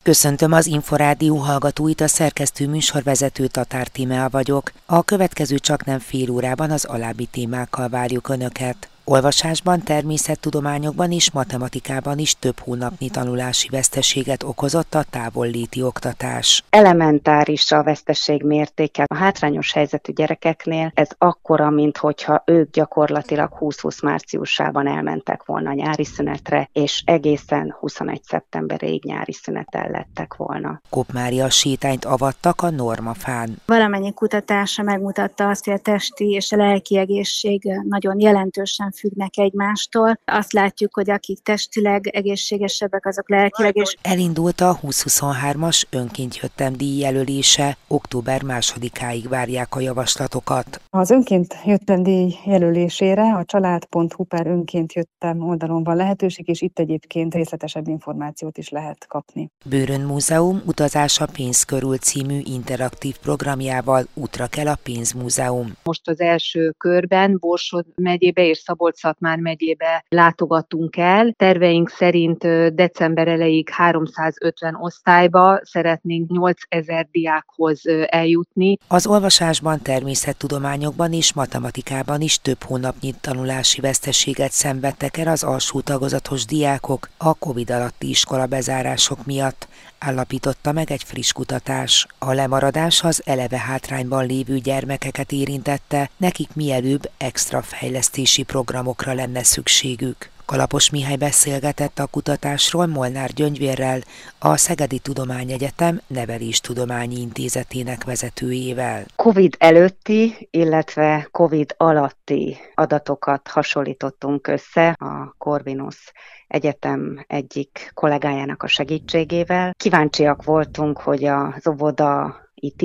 Köszöntöm az Inforádió hallgatóit, a szerkesztő műsorvezető Tatár Tímea vagyok. A következő csaknem fél órában az alábbi témákkal várjuk Önöket. Olvasásban, természettudományokban és matematikában is több hónapnyi tanulási veszteséget okozott a távolléti oktatás. Elementáris a veszteség mértéke. A hátrányos helyzetű gyerekeknél ez akkora, minthogyha ők gyakorlatilag 2020 márciusában elmentek volna nyári szünetre, és egészen 21 szeptemberig nyári szüneten lettek volna. Kopp-Mária sétányt avattak a Normafán. Valamennyi kutatása megmutatta azt, hogy a testi és a lelki egészség nagyon jelentősen függnek egymástól. Azt látjuk, hogy akik testileg egészségesebbek, azok lelkileg is. Elindult a 2023-as Önként jöttem díjjelölése, október 2-áig várják a javaslatokat. Az Önként jöttem díj jelölésére a család.hu/önként jöttem oldalon van lehetőség, és itt egyébként részletesebb információt is lehet kapni. Bőrön Múzeum Utazás a pénz körül című interaktív programjával útra kell a Pénzmúzeum. Most az első körben Borsod megyébe és Szabolcs-Szatmár megyébe látogatunk el. Terveink szerint december elejéig 350 osztályba szeretnénk 8000 diákhoz eljutni. Az olvasásban, természettudományokban és matematikában is több hónapnyi tanulási veszteséget szenvedtek el az alsó tagozatos diákok a Covid alatti iskolabezárások miatt, állapította meg egy friss kutatás. A lemaradás az eleve hátrányban lévő gyermekeket érintette, nekik mielőbb extra fejlesztési programokra lenne szükségük. Kalapos Mihály beszélgetett a kutatásról Molnár Gyöngyvérrel, a Szegedi Tudományegyetem Neveléstudományi Intézetének vezetőjével. Covid előtti, illetve Covid alatti adatokat hasonlítottunk össze a Corvinus Egyetem egyik kollégájának a segítségével. Kíváncsiak voltunk, hogy az óvodai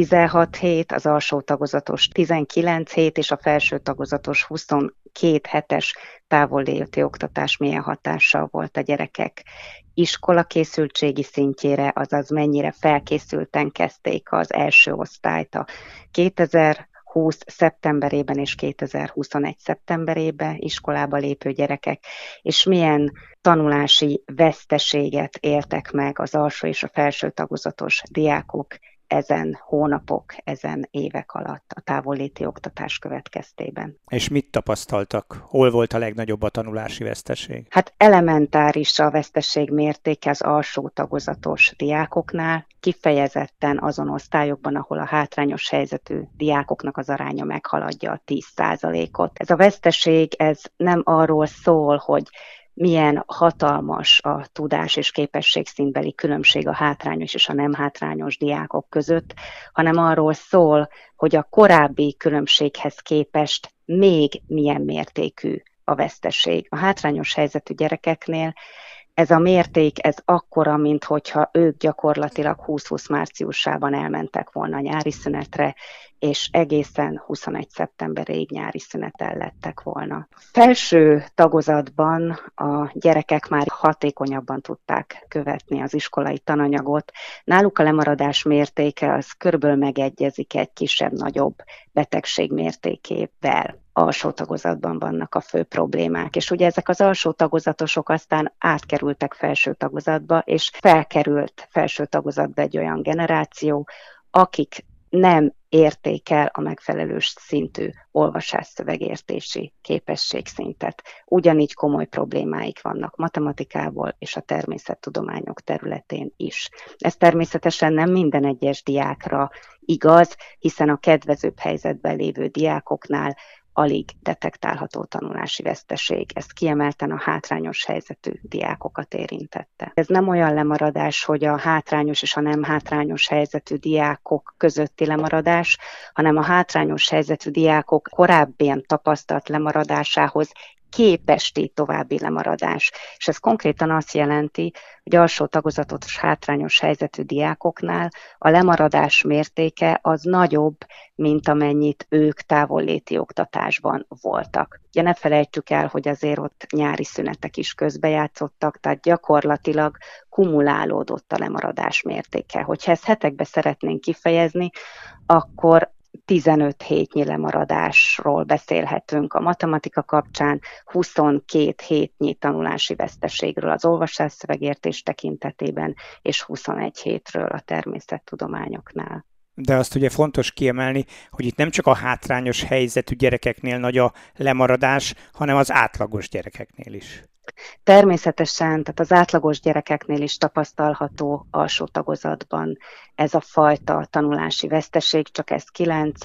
16 hét, az alsó tagozatos 19 hét és a felső tagozatos 22 hetes távolléti oktatás milyen hatással volt a gyerekek iskolakészültségi szintjére, azaz mennyire felkészülten kezdték az első osztályt a 2020 szeptemberében és 2021 szeptemberében iskolába lépő gyerekek, és milyen tanulási veszteséget éltek meg az alsó és a felső tagozatos diákok ezen hónapok, ezen évek alatt a távolléti oktatás következtében. És mit tapasztaltak? Hol volt a legnagyobb a tanulási veszteség? Hát elementáris a veszteség mértéke az alsó tagozatos diákoknál, kifejezetten azon osztályokban, ahol a hátrányos helyzetű diákoknak az aránya meghaladja a 10%-ot. Ez a veszteség, ez nem arról szól, hogy milyen hatalmas a tudás és képességszintbeli különbség a hátrányos és a nem hátrányos diákok között, hanem arról szól, hogy a korábbi különbséghez képest még milyen mértékű a veszteség. A hátrányos helyzetű gyerekeknél ez a mérték, ez akkora, minthogyha ők gyakorlatilag 2020 márciusában elmentek volna nyári szünetre, és egészen 21 szeptemberig nyári szüneten lettek volna. Felső tagozatban a gyerekek már hatékonyabban tudták követni az iskolai tananyagot. Náluk a lemaradás mértéke az körülbelül megegyezik egy kisebb-nagyobb betegség mértékével. Alsó tagozatban vannak a fő problémák, és ugye ezek az alsó tagozatosok aztán átkerültek felső tagozatba, és felkerült felső tagozatba egy olyan generáció, akik nem érték el a megfelelő szintű olvasásszövegértési képességszintet. Ugyanígy komoly problémáik vannak matematikából és a természettudományok területén is. Ez természetesen nem minden egyes diákra igaz, hiszen a kedvezőbb helyzetben lévő diákoknál alig detektálható tanulási veszteség. Ez kiemelten a hátrányos helyzetű diákokat érintette. Ez nem olyan lemaradás, hogy a hátrányos és a nem hátrányos helyzetű diákok közötti lemaradás, hanem a hátrányos helyzetű diákok korábbian tapasztalt lemaradásához képesti további lemaradás. És ez konkrétan azt jelenti, hogy alsó tagozatos hátrányos helyzetű diákoknál a lemaradás mértéke az nagyobb, mint amennyit ők távolléti oktatásban voltak. Ugye ne felejtjük el, hogy azért ott nyári szünetek is közbejátszottak, tehát gyakorlatilag kumulálódott a lemaradás mértéke. Hogyha ezt hetekbe szeretnénk kifejezni, akkor 15 hétnyi lemaradásról beszélhetünk a matematika kapcsán, 22 hétnyi tanulási veszteségről az olvasásszövegértés tekintetében, és 21 hétről a természettudományoknál. De azt ugye fontos kiemelni, hogy itt nem csak a hátrányos helyzetű gyerekeknél nagy a lemaradás, hanem az átlagos gyerekeknél is. Természetesen, tehát az átlagos gyerekeknél is tapasztalható alsó tagozatban ez a fajta tanulási veszteség, csak ez 9,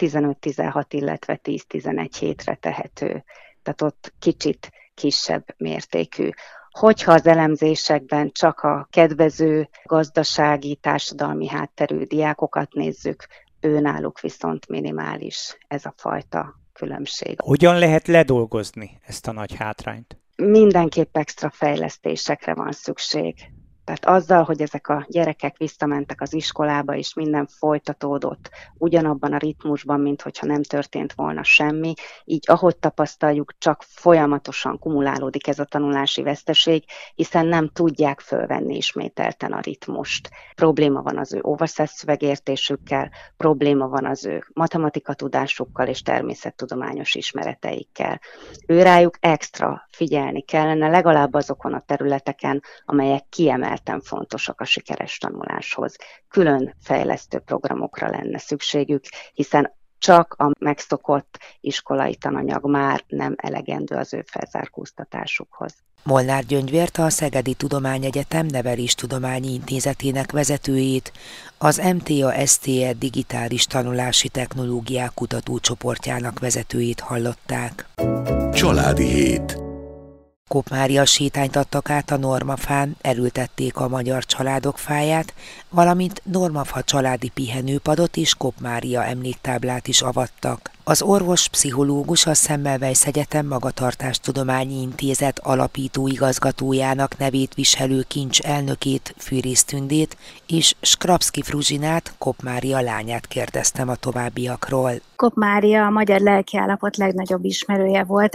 15-16, illetve 10-11 hétre tehető. Tehát ott kicsit kisebb mértékű. Hogyha az elemzésekben csak a kedvező gazdasági, társadalmi hátterű diákokat nézzük, őnáluk viszont minimális ez a fajta különbség. Hogyan lehet ledolgozni ezt a nagy hátrányt? Mindenképp extra fejlesztésekre van szükség. Tehát azzal, hogy ezek a gyerekek visszamentek az iskolába, és minden folytatódott ugyanabban a ritmusban, mint hogyha nem történt volna semmi, így ahogy tapasztaljuk, csak folyamatosan kumulálódik ez a tanulási veszteség, hiszen nem tudják fölvenni ismételten a ritmust. Probléma van az ő olvaszásszövegértésükkel, probléma van az ő matematika tudásukkal és természettudományos ismereteikkel. Őrájuk extra figyelni kellene, legalább azokon a területeken, amelyek kiemelten fontosak a sikeres tanuláshoz. Külön fejlesztő programokra lenne szükségük, hiszen csak a megszokott iskolai tananyag már nem elegendő az ő felzárkóztatásukhoz. Molnár Gyöngyvért, a Szegedi Tudományegyetem Neveléstudományi Intézetének vezetőjét, az MTA-STE digitális tanulási technológiák kutatócsoportjának vezetőjét hallották. Családi hét. Kopp-Mária sétányt adtak át a Normafán, elültették a magyar családok fáját, valamint Normafa családi pihenőpadot és Kopp-Mária emléktáblát is avattak. Az orvos-pszichológus a Semmelweis Egyetem Magatartástudományi Intézet alapító igazgatójának nevét viselő kincs elnökét, Fűrész Tündét és Skrapszky Fruzsinát, Kopp-Mária lányát kérdeztem a továbbiakról. Kopp-Mária a magyar lelkiállapot legnagyobb ismerője volt,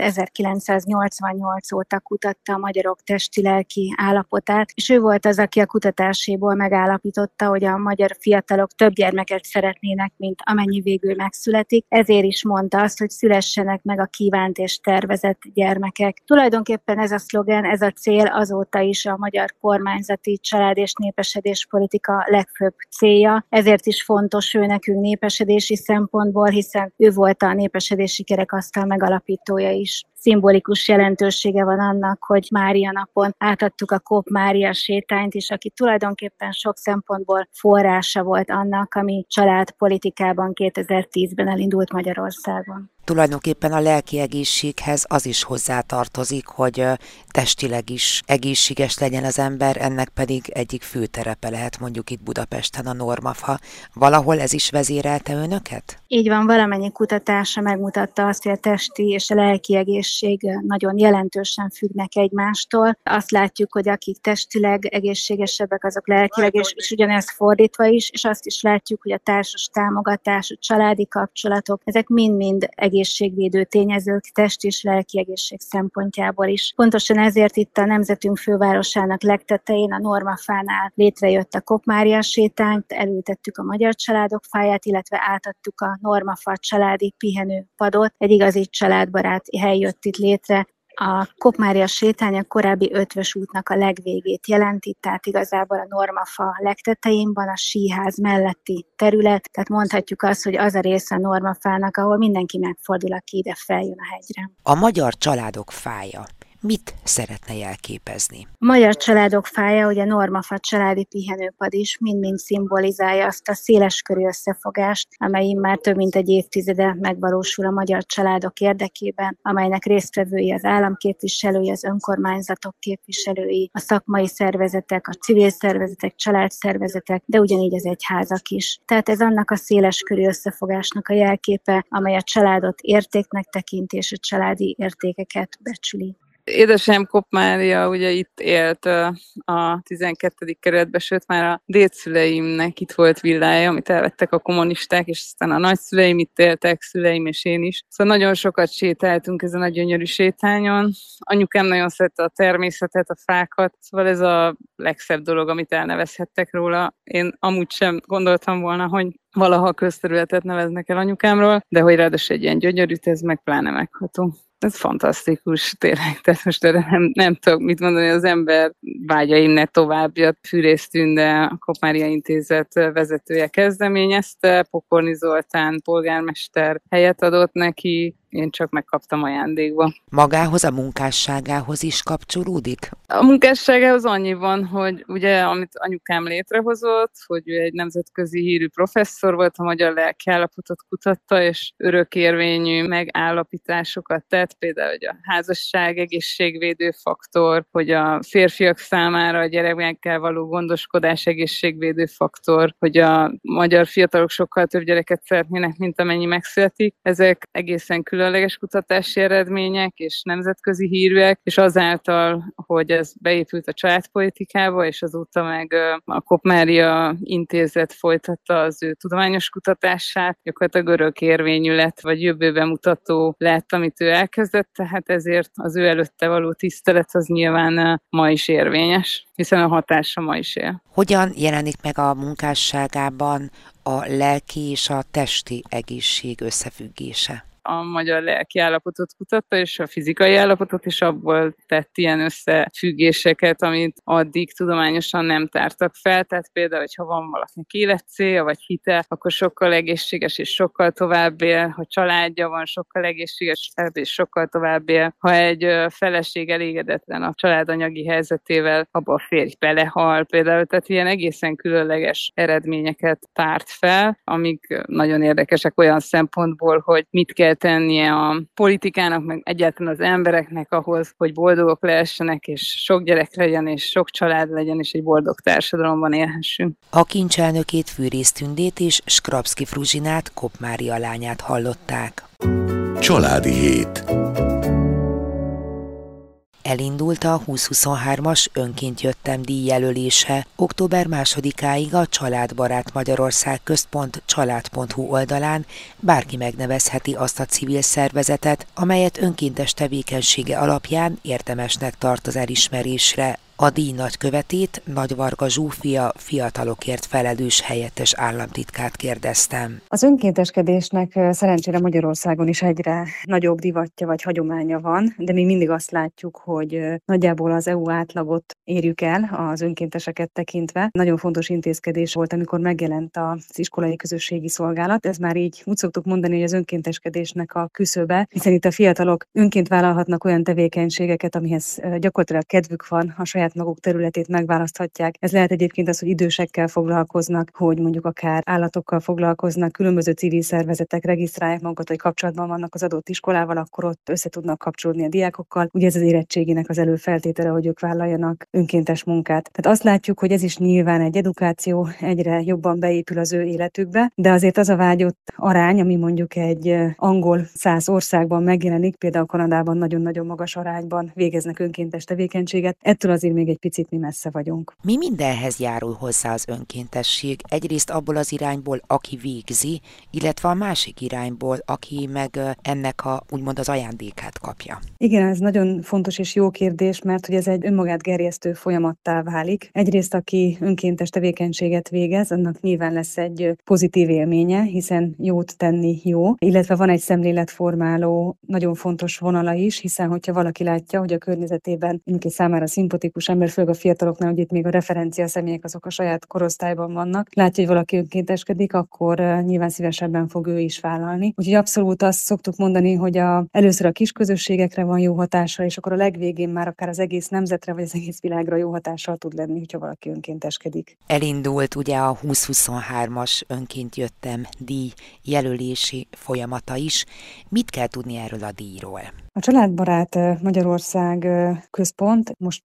1988 óta kutatta a magyarok testi-lelki állapotát, és ő volt az, aki a kutatáséból megállapította, hogy a magyar fiatalok több gyermeket szeretnének, mint amennyi végül megszületik, ezért is mondta azt, hogy szülessenek meg a kívánt és tervezett gyermekek. Tulajdonképpen ez a szlogen, ez a cél azóta is a magyar kormányzati család- és népesedés politika legfőbb célja, ezért is fontos ő nekünk népesedési szempontból, hiszen ő volt a népesedési kerekasztal megalapítója is. Szimbolikus jelentősége van annak, hogy Mária napon átadtuk a Kopp-Mária sétányt is, aki tulajdonképpen sok szempontból forrása volt annak, ami családpolitikában 2010-ben elindult Magyarországon. Tulajdonképpen a lelki egészséghez az is hozzátartozik, hogy testileg is egészséges legyen az ember, ennek pedig egyik fő terepe lehet mondjuk itt Budapesten a Normafa. Valahol ez is vezérelte önöket? Így van, valamennyi kutatása megmutatta azt, hogy a testi és a lelki egészség nagyon jelentősen függnek egymástól. Azt látjuk, hogy akik testileg egészségesebbek, azok lelkileg, és ugyanez fordítva is, és azt is látjuk, hogy a társas támogatás, a családi kapcsolatok, ezek mind-mind egészségvédő tényezők test és lelki egészség szempontjából is. Pontosan ezért itt a nemzetünk fővárosának legtetején, a Normafánál létrejött a Kopp-Mária sétány, elültettük a magyar családok fáját, illetve átadtuk a Normafa családi pihenőpadot. Egy igazi családbarát hely jött itt létre. A Kopp-Mária sétány a korábbi Ötvös útnak a legvégét jelenti, tehát igazából a Normafa legtetején van, a síház melletti terület, tehát mondhatjuk azt, hogy az a része a Normafának, ahol mindenki megfordul, aki ide feljön a hegyre. A magyar családok fája mit szeretne jelképezni? A magyar családok fája, ugye a Normafa családi pihenőpad is mind-mind szimbolizálja azt a széleskörű összefogást, amely már több mint egy évtizede megvalósul a magyar családok érdekében, amelynek résztvevői az államképviselői, az önkormányzatok képviselői, a szakmai szervezetek, a civil szervezetek, családszervezetek, de ugyanígy az egyházak is. Tehát ez annak a széleskörű összefogásnak a jelképe, amely a családot értéknek tekinti és a családi értékeket becsüli. Édesanyám Kopp Mária ugye itt élt a 12. kerületben, sőt már a dédszüleimnek itt volt villája, amit elvettek a kommunisták, és aztán a nagyszüleim itt éltek, szüleim és én is. Szóval nagyon sokat sétáltunk ezen a gyönyörű sétányon. Anyukám nagyon szerette a természetet, a fákat, szóval ez a legszebb dolog, amit elnevezhettek róla. Én amúgy sem gondoltam volna, hogy valaha közterületet neveznek el anyukámról, de hogy ráadásul egy ilyen gyönyörűt, ez meg pláne megható. Ez fantasztikus, tényleg. Tehát most erre nem tudok mit mondani, az ember vágya innen továbbja. Fűrész Tünde, a Kopp Mária Intézet vezetője kezdeményezte, Pokorni Zoltán polgármester helyet adott neki, én csak megkaptam ajándékba. Magához, a munkásságához is kapcsolódik? A munkásságához annyi van, hogy ugye, amit anyukám létrehozott, hogy ő egy nemzetközi hírű professzor volt, a magyar lelkiállapotot kutatta, és örökérvényű megállapításokat tett, például, hogy a házasság egészségvédő faktor, hogy a férfiak számára a gyerekekkel való gondoskodás egészségvédő faktor, hogy a magyar fiatalok sokkal több gyereket szeretnének, mint amennyi megszületik. Ezek egészen különleges kutatási eredmények, és nemzetközi hírűek, és azáltal, hogy ez beépült a családpolitikába, és azóta meg a Kopp Mária Intézet folytatta az ő tudományos kutatását, gyakorlatilag örökérvényű lett, vagy jövőben mutató lett, amit ő elkezdett, tehát ezért az ő előtte való tisztelet az nyilván ma is érvényes, hiszen a hatása ma is él. Hogyan jelenik meg a munkásságában a lelki és a testi egészség összefüggése? A magyar lelki állapotot kutatta, és a fizikai állapotot, és abból tett ilyen összefüggéseket, amit addig tudományosan nem tártak fel. Tehát például, hogyha van valakinek életcélja, vagy hite, akkor sokkal egészséges és sokkal tovább él. Ha családja van, sokkal egészségesebb és sokkal tovább él. Ha egy feleség elégedetlen a család anyagi helyzetével, abba a férj belehal például. Tehát ilyen egészen különleges eredményeket tárt fel, amik nagyon érdekesek olyan szempontból, hogy mit kell tennie a politikának, meg egyáltalán az embereknek ahhoz, hogy boldogok lehessenek, és sok gyerek legyen, és sok család legyen, és egy boldog társadalomban élhessünk. A kincselnökét, Fűrész Tündét és Skrapszky Fruzsinát, Kopp Mária lányát hallották. Családi hét. Elindult a 2023-as Önként jöttem díjjelölése. Október 2-áig a Családbarát Magyarország Központ család.hu oldalán bárki megnevezheti azt a civil szervezetet, amelyet önkéntes tevékenysége alapján érdemesnek tart az elismerésre. A díj nagykövetét, Nagyvarga Zsófia, fiatalokért felelős helyettes államtitkát kérdeztem. Az önkénteskedésnek szerencsére Magyarországon is egyre nagyobb divatja vagy hagyománya van, de még mindig azt látjuk, hogy nagyjából az EU átlagot érjük el az önkénteseket tekintve. Nagyon fontos intézkedés volt, amikor megjelent az iskolai közösségi szolgálat. Ez már így úgy szoktuk mondani, hogy az önkénteskedésnek a küszöbe, hiszen itt a fiatalok önként vállalhatnak olyan tevékenységeket, amihez gyakorlatilag kedvük van, a saját maguk területét megválaszthatják. Ez lehet egyébként az, hogy idősekkel foglalkoznak, hogy mondjuk akár állatokkal foglalkoznak, különböző civil szervezetek regisztrálják magukat, hogy kapcsolatban vannak az adott iskolával, akkor ott össze tudnak kapcsolódni a diákokkal. Ugye ez az érettségének az előfeltétele, hogy ők vállaljanak önkéntes munkát. Tehát azt látjuk, hogy ez is nyilván egy edukáció, egyre jobban beépül az ő életükbe, de azért az a vágyott arány, ami mondjuk egy angol 100 országban megjelenik, például Kanadában nagyon-nagyon magas arányban végeznek önkéntes tevékenységet, ettől azért még egy picit mi messze vagyunk. Mi mindenhez járul hozzá az önkéntesség? Egyrészt abból az irányból, aki végzi, illetve a másik irányból, aki meg ennek úgymond az ajándékát kapja. Igen, ez nagyon fontos és jó kérdés, mert hogy ez egy önmagát gerjesztő folyamattá válik. Egyrészt, aki önkéntes tevékenységet végez, annak nyilván lesz egy pozitív élménye, hiszen jót tenni jó, illetve van egy szemléletformáló, nagyon fontos vonala is, hiszen hogyha valaki látja, hogy a környezetében mindenki számára szimpatikus ember, főleg a fiataloknál, hogy itt még a referencia személyek azok a saját korosztályban vannak. Látja, hogy valaki önkénteskedik, akkor nyilván szívesebben fog ő is vállalni. Úgyhogy abszolút azt szoktuk mondani, hogy először a kis közösségekre van jó hatása, és akkor a legvégén már akár az egész nemzetre, vagy az egész világra jó hatással tud lenni, hogyha valaki önkénteskedik. Elindult ugye a 2023-as Önként jöttem díj jelölési folyamata is. Mit kell tudni erről a díjról? A Családbarát Magyarország Központ most már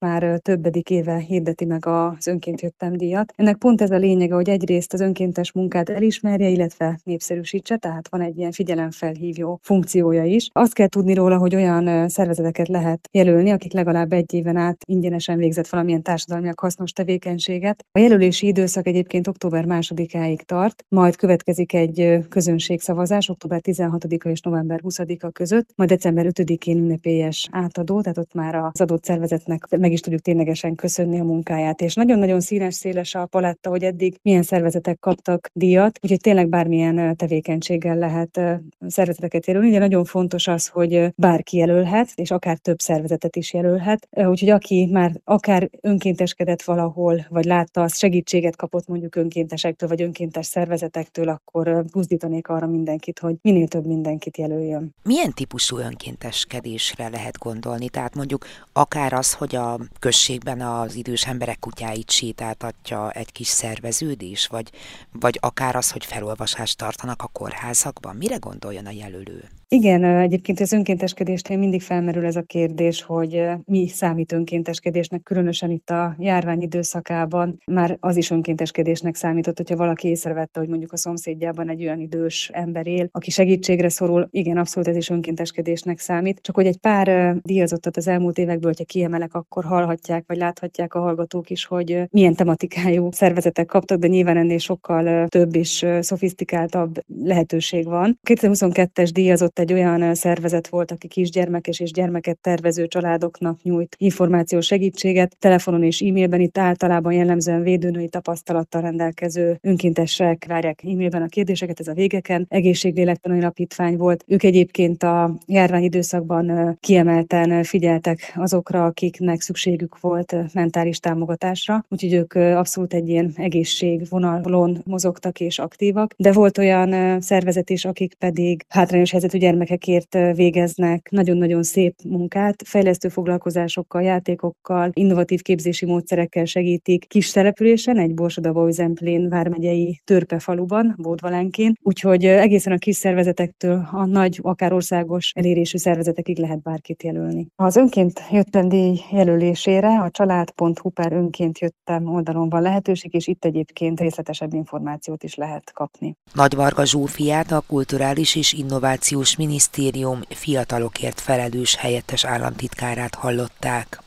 többedik éve hirdeti meg az Önként jöttem díjat. Ennek pont ez a lényege, hogy egyrészt az önkéntes munkát elismerje, illetve népszerűsítse, tehát van egy ilyen figyelemfelhívó funkciója is. Azt kell tudni róla, hogy olyan szervezeteket lehet jelölni, akik legalább egy éven át ingyenesen végzett valamilyen társadalmilag hasznos tevékenységet. A jelölési időszak egyébként október 2-áig tart, majd következik egy közönségszavazás október 16-a és november 20-a között, majd december 5-én ünnepélyes átadó, tehát ott már az adott szervezetnek meg is tudjuk ténylegesen köszönni a munkáját. És nagyon-nagyon széles a paletta, hogy eddig milyen szervezetek kaptak díjat, úgyhogy tényleg bármilyen tevékenységgel lehet szervezeteket jelölni. Ugye nagyon fontos az, hogy bárki jelölhet, és akár több szervezetet is jelölhet. Úgyhogy aki már akár önkénteskedett valahol, vagy látta, az segítséget kapott mondjuk önkéntesektől, vagy önkéntes szervezetektől, akkor buzdítanék arra mindenkit, hogy minél több mindenkit jelöljön. Milyen típusú önkénteskedésre lehet gondolni? Tehát mondjuk akár az, hogy a községben az idős emberek kutyáit sétáltatja egy kis szerveződés, vagy akár az, hogy felolvasást tartanak a kórházakban? Mire gondoljon a jelölő? Igen, egyébként az önkénteskedésnél mindig felmerül ez a kérdés, hogy mi számít önkénteskedésnek, különösen itt a járvány időszakában már az is önkénteskedésnek számított, hogyha valaki észrevette, hogy mondjuk a szomszédjában egy olyan idős ember él, aki segítségre szorul, igen, abszolút ez is önkénteskedésnek számít. Csak hogy egy pár díjazottat az elmúlt évekből, hogyha kiemelek, akkor hallhatják, vagy láthatják a hallgatók is, hogy milyen tematikájú szervezetek kaptak, de nyilván ennél sokkal több és szofisztikáltabb lehetőség van. 2022-es díjazott egy olyan szervezet volt, aki kisgyermekes és gyermeket tervező családoknak nyújt információs segítséget, telefonon és e-mailben. Itt általában jellemzően védőnői tapasztalattal rendelkező önkéntesek várják e-mailben a kérdéseket, ez a Végeken egészséglélektani alapítvány volt. Ők egyébként a járvány időszakban kiemelten figyeltek azokra, akiknek szükségük volt mentális támogatásra, úgyhogy ők abszolút egy ilyen egészségvonalon mozogtak és aktívak, de volt olyan szervezet is, akik pedig hátrányos helyzetű gyermekekért végeznek nagyon-nagyon szép munkát, fejlesztő foglalkozásokkal, játékokkal, innovatív képzési módszerekkel segítik kis településen, egy Borsod-Abaúj-Zemplén vármegyei Törpe faluban, Bódvalánkén, úgyhogy egészen a kis szervezetektől a nagy, akár országos elérésű szervezetekig lehet bárkit jelölni. Az Önként jöttem díj jelölésére a család.hu/önként jöttem oldalon van lehetőség, és itt egyébként részletesebb információt is lehet kapni. Nagyvarga Zsófiát, a Kulturális és Innovációs Minisztérium fiatalokért felelős helyettes államtitkárát hallották.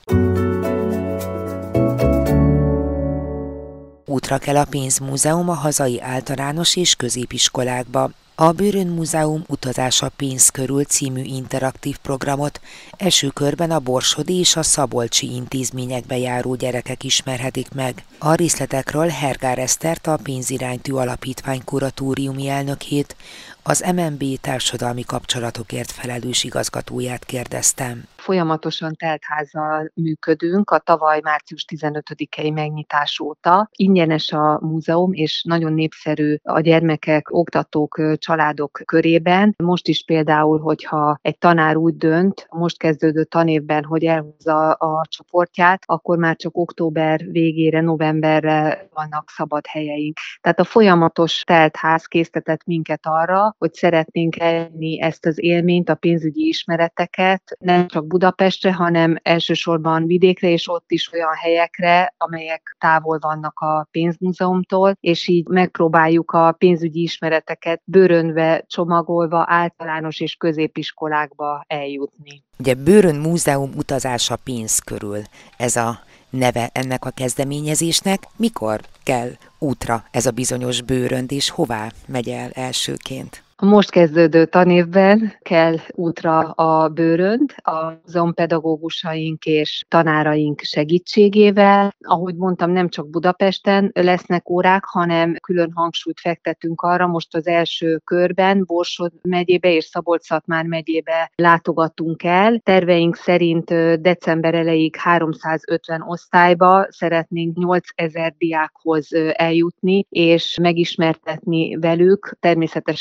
Útra kell a pénzmúzeum a hazai általános és középiskolákba. A Bőrön Múzeum Utazás a pénz körül című interaktív programot első körben a borsodi és a szabolcsi intézményekbe járó gyerekek ismerhetik meg. A részletekről Hergár Esztert, a Pénziránytű Alapítvány kuratóriumi elnökét, az MNB társadalmi kapcsolatokért felelős igazgatóját kérdeztem. Folyamatosan teltházzal működünk a tavaly március 15-i megnyitás óta. Ingyenes a múzeum, és nagyon népszerű a gyermekek, oktatók, családok körében. Most is például, hogyha egy tanár úgy dönt, most kezdődő tanévben, hogy elhozza a csoportját, akkor már csak október végére, novemberre vannak szabad helyeink. Tehát a folyamatos teltház késztetett minket arra, hogy szeretnénk elérni ezt az élményt, a pénzügyi ismereteket, nem csak Budapestre, hanem elsősorban vidékre, és ott is olyan helyekre, amelyek távol vannak a pénzmúzeumtól, és így megpróbáljuk a pénzügyi ismereteket bőrönve, csomagolva általános és középiskolákba eljutni. Ugye Bőrön Múzeum Utazás a pénz körül, ez a neve ennek a kezdeményezésnek. Mikor kell útra ez a bizonyos bőrönd, és hová megy el elsőként? A most kezdődő tanévben kell útra a bőrönd, a múzeumpedagógusaink és tanáraink segítségével. Ahogy mondtam, nem csak Budapesten lesznek órák, hanem külön hangsúlyt fektetünk arra, most az első körben Borsod megyébe és Szabolcs-Szatmár megyébe látogatunk el. Terveink szerint december elejéig 350 osztályba szeretnénk 8000 diákhoz eljutni, és megismertetni velük természetesen a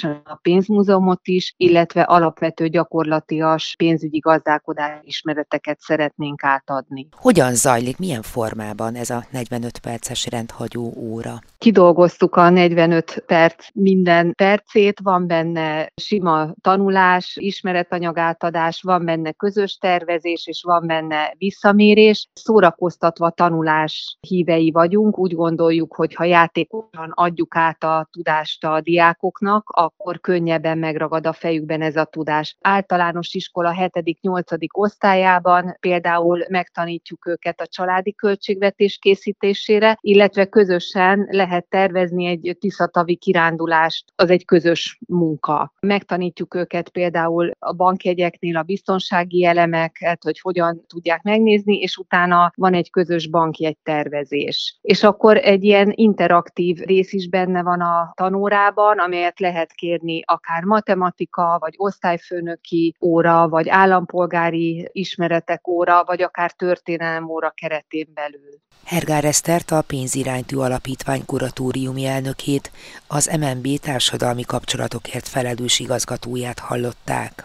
pénzmúzeumot is, illetve alapvető gyakorlatias pénzügyi gazdálkodási ismereteket szeretnénk átadni. Hogyan zajlik, milyen formában ez a 45 perces rendhagyó óra? Kidolgoztuk a 45 perc minden percét, van benne sima tanulás, ismeretanyagátadás, van benne közös tervezés, és van benne visszamérés. Szórakoztatva tanulás hívei vagyunk, úgy gondoljuk, hogy ha játékosan adjuk át a tudást a diákoknak, akkor könnyebben megragad a fejükben ez a tudás. Általános iskola 7.-8. osztályában például megtanítjuk őket a családi költségvetés készítésére, illetve közösen lehet tervezni egy tiszatavi kirándulást, az egy közös munka. Megtanítjuk őket például a bankjegyeknél a biztonsági elemeket, hogy hogyan tudják megnézni, és utána van egy közös bankjegytervezés. És akkor egy ilyen interaktív rész is benne van a tanórában, amelyet lehet kérni akár matematika, vagy osztályfőnöki óra, vagy állampolgári ismeretek óra, vagy akár történelem óra keretén belül. Hergár Esztert, a Pénziránytű Alapítvány kuratóriumi elnökét, az MNB társadalmi kapcsolatokért felelős igazgatóját hallották.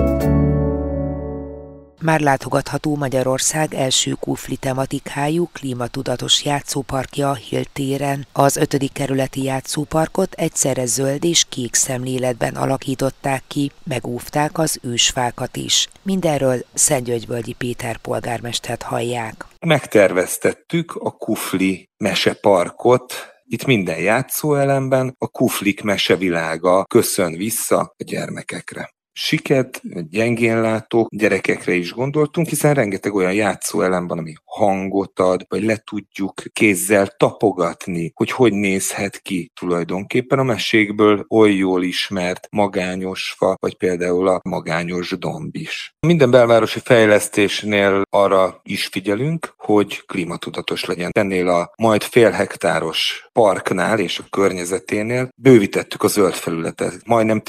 Már látogatható Magyarország első kufli tematikájú klímatudatos játszóparkja a Hill téren. Az 5. kerületi játszóparkot egyszerre zöld és kék szemléletben alakították ki, megóvták az ősfákat is. Mindenről Szentgyörgyvölgyi Péter polgármestert hallják. Megterveztettük a kufli meseparkot. Itt minden játszóelemben a kuflik mesevilága köszön vissza a gyermekekre. Siket, gyengénlátók gyerekekre is gondoltunk, hiszen rengeteg olyan játszóelem van, ami hangot ad, vagy le tudjuk kézzel tapogatni, hogy nézhet ki tulajdonképpen a mesékből oly jól ismert magányos fa, vagy például a magányos domb is. Minden belvárosi fejlesztésnél arra is figyelünk, hogy klímatudatos legyen. Ennél a majd fél hektáros parknál és a környezeténél bővítettük a zöld felületet, majdnem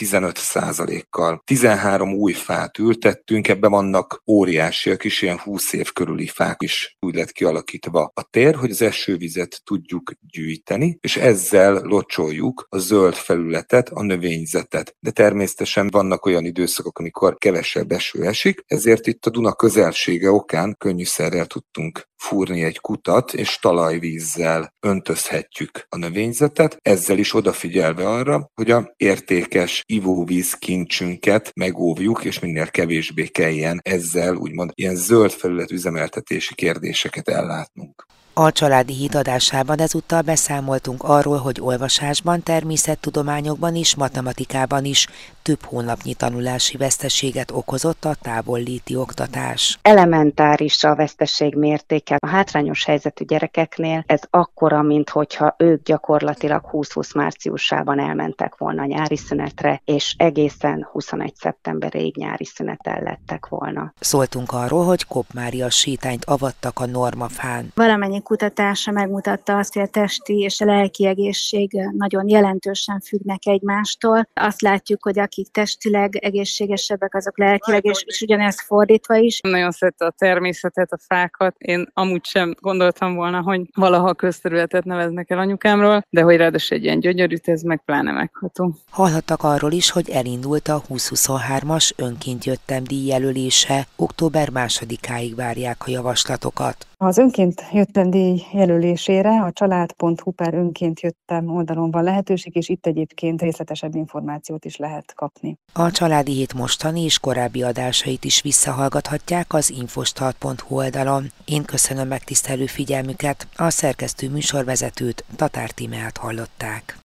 15%-kal. 13 új fát ültettünk, ebben vannak óriásiak is, ilyen 20 év körüli fák is. Úgy lett kialakítva a tér, hogy az esővizet tudjuk gyűjteni, és ezzel locsoljuk a zöld felületet, a növényzetet. De természetesen vannak olyan időszakok, amikor kevesebb eső esik, ezért itt a Duna közelsége okán könnyűszerrel tudtunk fúrni egy kutat, és talajvízzel öntözhetjük a növényzetet, ezzel is odafigyelve arra, hogy a értékes ivóvíz kincsünket megóvjuk, és minél kevésbé kelljen ezzel úgymond ilyen zöld felület üzemeltetési kérdéseket ellátnunk. A Családi Hét adásában ezúttal beszámoltunk arról, hogy olvasásban, természettudományokban és matematikában is több hónapnyi tanulási veszteséget okozott a távolléti oktatás. Elementáris a veszteség mértéke. A hátrányos helyzetű gyerekeknél ez akkora, minthogyha ők gyakorlatilag 2020 márciusában elmentek volna nyári szünetre, és egészen 21 szeptemberéig nyári szüneten lettek volna. Szóltunk arról, hogy Kopp Mária sétányt avattak a Normafán. Valamennyi kutatása megmutatta azt, hogy a testi és a lelki egészség nagyon jelentősen függnek egymástól. Azt látjuk, hogy akik testileg egészségesebbek, azok lelkileg, és ugyanezt fordítva is. Nagyon szerette a természetet, a fákat. Én amúgy sem gondoltam volna, hogy valaha közterületet neveznek el anyukámról, de hogy ráadásul egy ilyen gyönyörűt, ez meg pláne megható. Hallhattak arról is, hogy elindult a 2023-as Önként jöttem díjjelölése. Október 2-áig várják a javaslatokat. Az Önként jöttem díj jelölésére a család.hu/önként jöttem oldalon van lehetőség, és itt egyébként részletesebb információt is lehet kapni. A Családi Hét mostani és korábbi adásait is visszahallgathatják az infostart.hu oldalon. Én köszönöm megtisztelő figyelmüket, a szerkesztő műsorvezetőt, Tatár Tímeát hallották.